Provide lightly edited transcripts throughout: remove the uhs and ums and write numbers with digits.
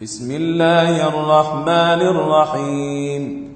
بسم الله الرحمن الرحيم.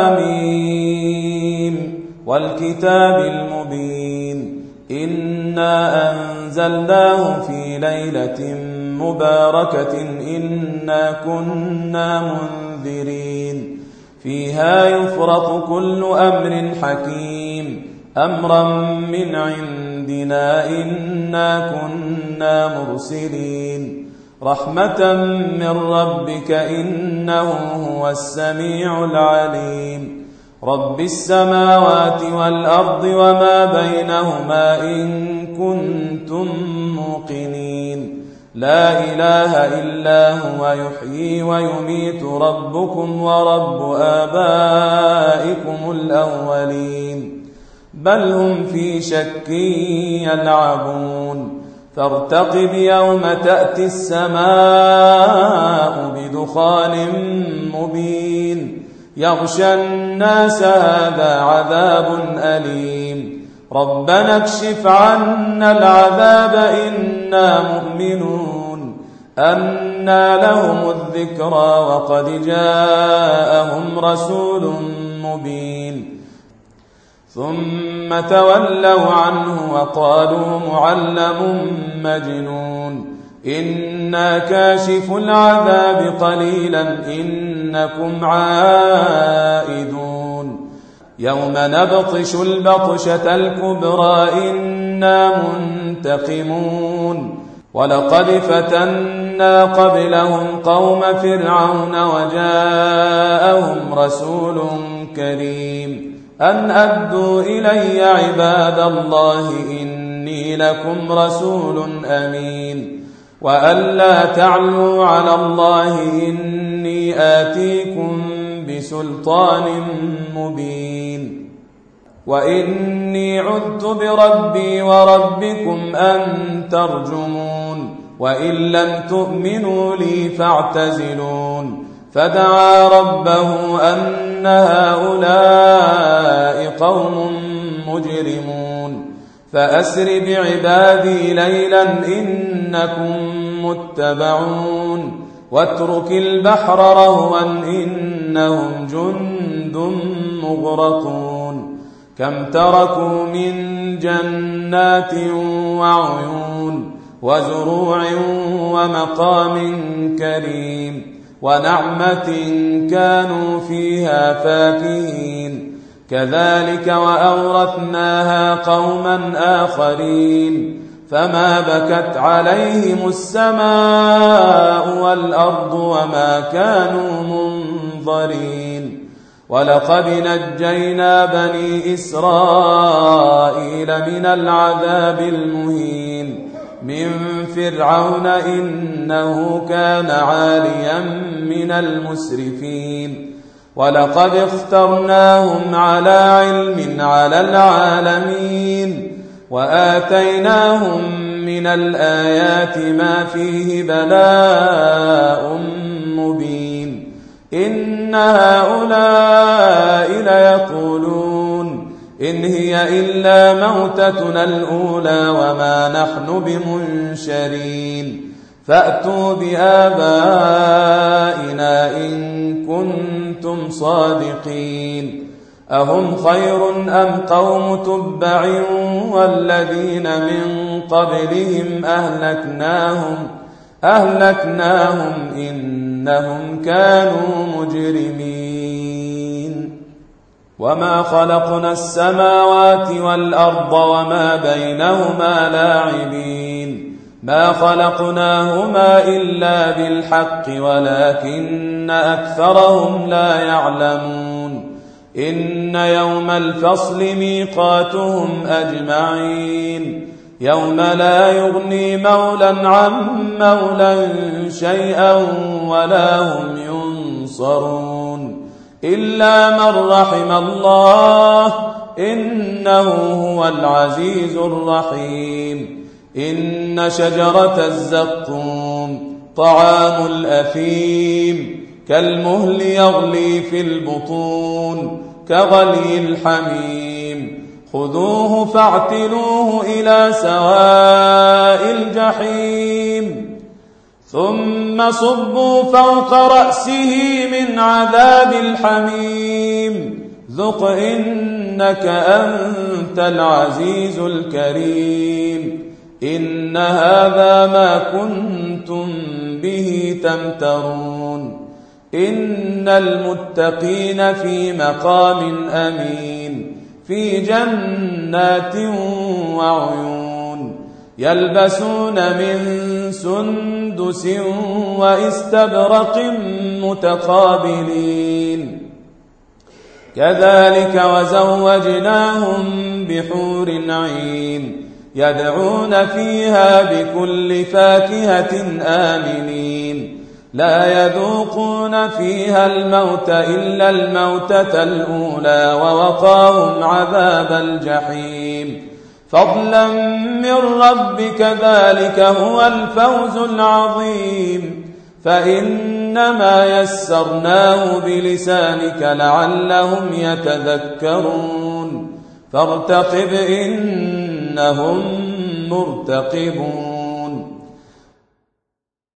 حميم والكتاب المبين. إنا أنزلناه في ليلة مباركة إنا كنا منذرين فيها يفرق كل أمر حكيم أمرا من عندنا إنا كنا مرسلين رحمة من ربك إنه هو السميع العليم. رب السماوات والأرض وما بينهما إن كنتم موقنين لا إله إلا هو يحيي ويميت ربكم ورب آبائكم الأولين بل هم في شك يلعبون فارتقب يوم تأتي السماء بدخان مبين يغشى الناس هذا عذاب أليم ربنا اكشف عنا العذاب إنا مؤمنون أنى لهم الذكرى وقد جاءهم رسول مبين ثم تولوا عنه وقالوا معلم مجنون إنا كاشف العذاب قليلا إنكم عائدون يوم نبطش البطشة الكبرى إنا منتقمون ولقد فتنا قبلهم قوم فرعون وجاءهم رسول كريم أن أدوا إلي عباد الله إني لكم رسول أمين وأن لا تعلوا على الله إني آتيكم بسلطان مبين وإني عذت بربي وربكم أن ترجمون وإن لم تؤمنوا لي فاعتزلون فدعا ربه أن هؤلاء قوم مجرمون فأسر بعبادي ليلا إنكم متبعون واترك البحر رهوا إنهم جند مغرقون كم تركوا من جنات وعيون وزروع ومقام كريم ونعمة كانوا فيها فاكهين كذلك وأورثناها قوما آخرين فما بكت عليهم السماء والأرض وما كانوا منظرين ولقد نجينا بني إسرائيل من العذاب المهين من فرعون إنه كان عاليا من المسرفين ولقد اخترناهم على علم على العالمين وآتيناهم من الآيات ما فيه بلاء مبين إن هؤلاء ليقولون إن هي إلا موتتنا الأولى وما نحن بمنشرين فأتوا بآبائنا إن كنتم صادقين أهم خير أم قوم تبع والذين من قبلهم أهلكناهم إنهم كانوا مجرمين وما خلقنا السماوات والأرض وما بينهما لاعبين ما خلقناهما إلا بالحق ولكن أكثرهم لا يعلمون إن يوم الفصل ميقاتهم أجمعين يوم لا يغني مولا عن مولا شيئا ولا هم ينصرون إلا من رحم الله إنه هو العزيز الرحيم إن شجرة الزقوم طعام الأثيم كالمهل يغلي في البطون كغلي الحميم خذوه فاعتلوه إلى سواء الجحيم ثم صبوا فوق رأسه من عذاب الحميم ذق إنك أنت العزيز الكريم إن هذا ما كنتم به تمترون إن المتقين في مقام أمين في جنات وعيون يلبسون من سندس واستبرق متقابلين كذلك وزوجناهم بحور عين يدعون فيها بكل فاكهة آمنين لا يذوقون فيها الموت إلا الموتة الأولى ووقاهم عذاب الجحيم فضلا من ربك ذلك هو الفوز العظيم فإنما يسرناه بلسانك لعلهم يتذكرون فارتقب إنهم مرتقبون